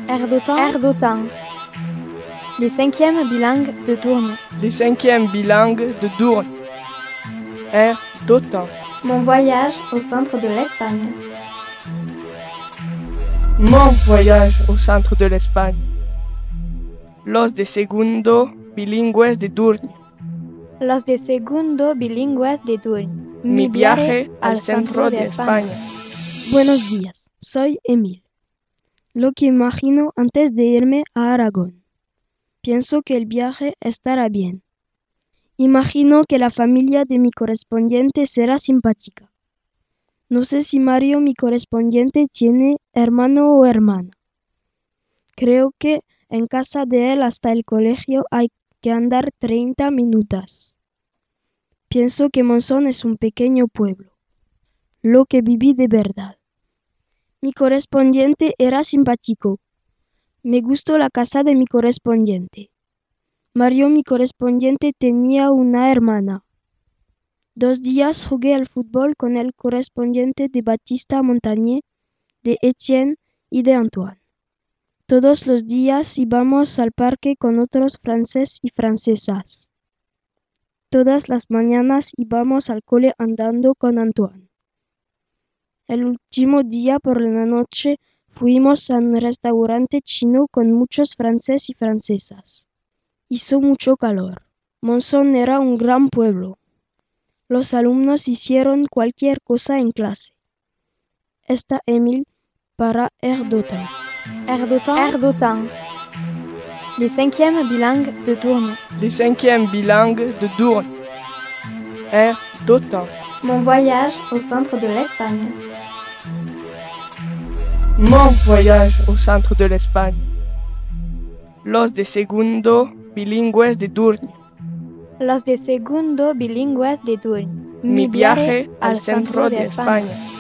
Air d'Autun. Les cinquièmes bilingues de Dournes. Les cinquièmes bilingues de Dournes. Air d'Autun. Mon voyage au centre de l'Espagne. Mon voyage au centre de l'Espagne. Los de segundo bilingües de Dournes. Los de segundo bilingües de Dournes. Mi viaje al centro de España. Buenos días, soy Emil. Lo que imagino antes de irme a Aragón. Pienso que el viaje estará bien. Imagino que la familia de mi correspondiente será simpática. No sé si Mario, mi correspondiente, tiene hermano o hermana. Creo que en casa de él hasta el colegio hay que andar 30 minutos. Pienso que Monzón es un pequeño pueblo. Lo que viví de verdad. Mi correspondiente era simpático. Me gustó la casa de mi correspondiente. Mario, mi correspondiente, tenía una hermana. 2 días jugué al fútbol con el correspondiente de Baptista Montagné, de Etienne y de Antoine. Todos los días íbamos al parque con otros franceses y francesas. Todas las mañanas íbamos al cole andando con Antoine. El último día por la noche fuimos a un restaurante chino con muchos franceses y francesas. Hizo mucho calor. Monzón era un gran pueblo. Los alumnos hicieron cualquier cosa en clase. Está Emil para Air d'Autun. Air d'Autun. Les cinquièmes bilingues de Dournes. Les cinquièmes bilingues de Dournes. Air d'Autun. Mon voyage au centre de l'Espagne. Mon voyage au centre de l'Espagne. Los de segundo bilingües de Dournes. Los de segundo bilingües de Dournes. Mi viaje al centro de España.